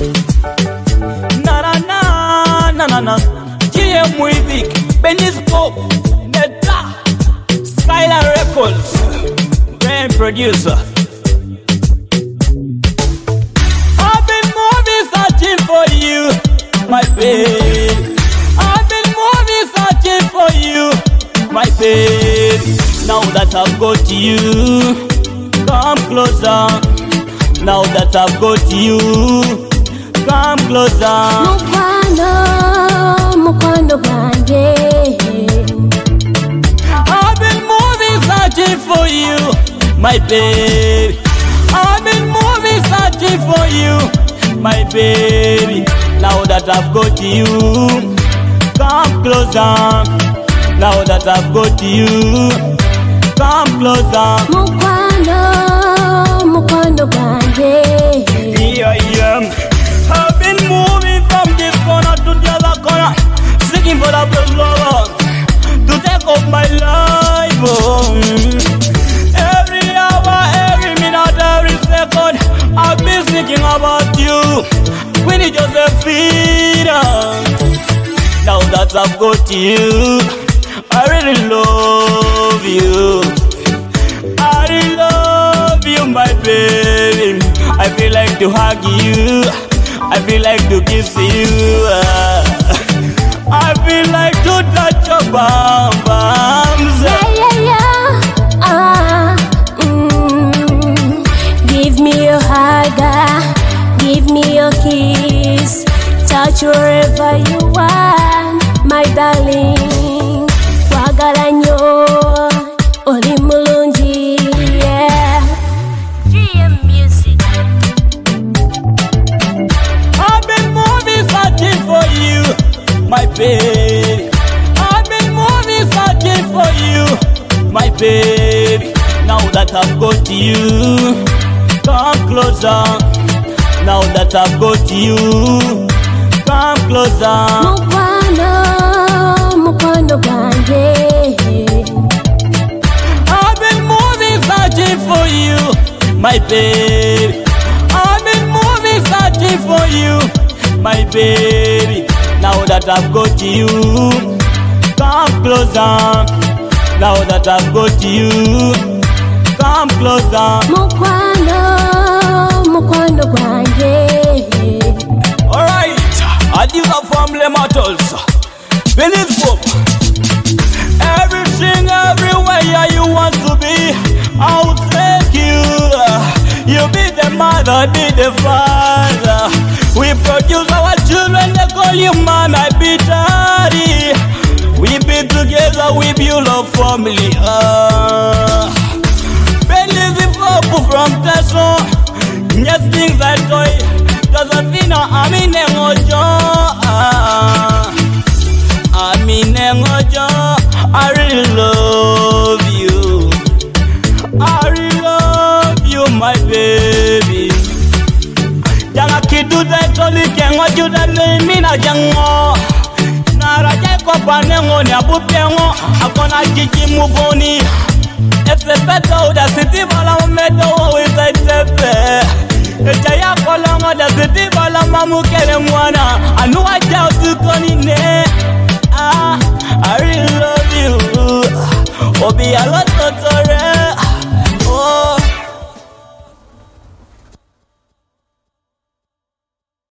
Na na na na na na. GM Music, Beniscope, Neta, Skyline Records, grand producer. I've been moving searching for you, my baby. I've been moving searching for you, my baby. Now that I've got you, come closer. Now that I've got you, come closer. Mukwano bwange. I've been moving searching for you, my baby. I've been moving searching for you, my baby. Now that I've got you, come closer. Now that I've got you, come closer. Mukwano bwange. Here I am. I've been moving from this corner to the other corner, seeking for the best lover to take up my life. Oh. Every hour, every minute, every second, I've been thinking about you. We need Josephina. Now that I've got you, I really love you. I really love you, my baby. I feel like to hug you. I feel like to kiss you. I feel like to touch your bum-bums. Yeah. Give me your hug, give me your kiss. Touch wherever you want, my darling. Wagala nyo, oli mulungi, yeah. GM Music. I've been moving searching for you, my baby. I've been moving searching for you, my baby. Now that I've got you, come closer. Now that I've got you, come closer. Mukwano bwange. I've been moving searching for you, my baby. I've been moving searching for you, my baby. Now that I've got you, come closer. Now that I've got you, come closer. Mukwano bwange. Alright, I do the family matters. Believe book. Everything, everywhere you want to be, I'll take you. You be the mother, be the father. We produce our children, they call you man, I be daddy. We be together, we build a family. Believe from Tesson. Yes, things I toy. Josephina, I'm in Emojo. I really love you. I really love you, my baby. Janga kidu da toli kengo juda mina jango. Nara jako panengo ni abupengo. Akona jiji mugoni. Efe peto da city bala umedo with a tepe. Ejaya kolongo da city bala mamukele mwana. Anu aja utukonine. I really love you. Obi a lot of